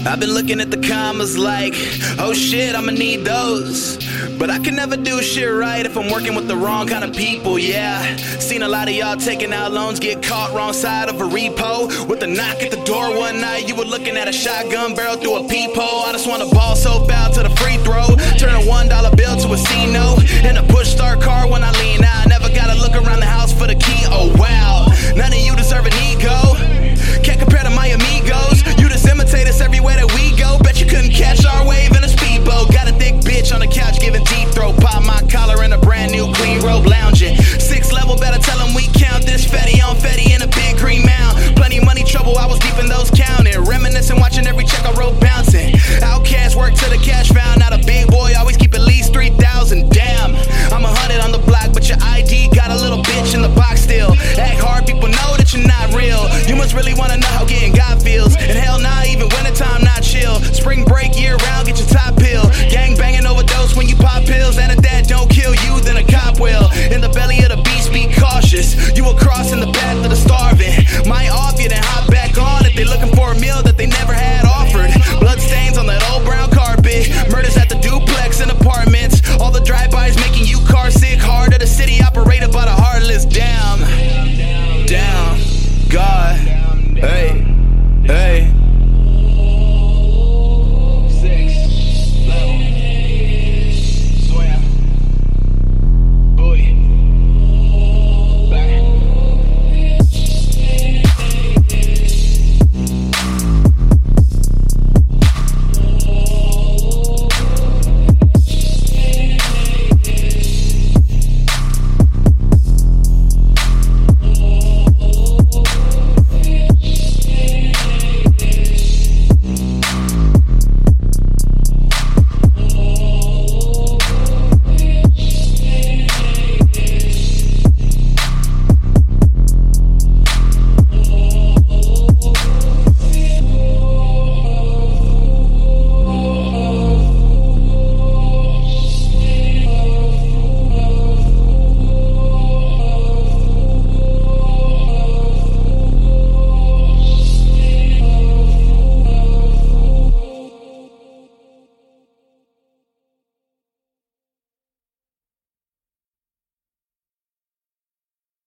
I've been looking at the commas like, oh shit, I'ma need those. But I can never do shit right if I'm working with the wrong kind of people, yeah. Seen a lot of y'all taking out loans, get caught wrong side of a repo. With a knock at the door one night, you were looking at a shotgun barrel through a peephole. I just wanna ball so foul to the free throw. Turn a $1 bill to a C-note. And a push start car when I lean out. Never gotta look around the house for the key, oh wow. None of you deserve an ego. Can't compare to my amigos. You just imitate us everywhere that we go. Bet you couldn't catch our wave in a speedboat. Got a thick bitch on the couch giving deep throat. Pop my collar in a brand new clean robe lounging. 6th level, better tell them we count this fetty on fetty in a big green mound. Plenty money trouble, I was deep in those counting. Reminiscing, watching every check I wrote bouncing. Outcast work till the cash found. Not a big boy, always keep at least 3,000. Damn, I'm 100 on the block, but your ID got a little bitch in the box still. Act hard, people know that you're not real. You must really wanna know how getting God feels. And hell nah, even wintertime not chill. Spring break year round, get your top pill. Gang banging overdose when you pop pills. And if that don't kill you, then a cop will. In the belly of the beast, be cautious. You a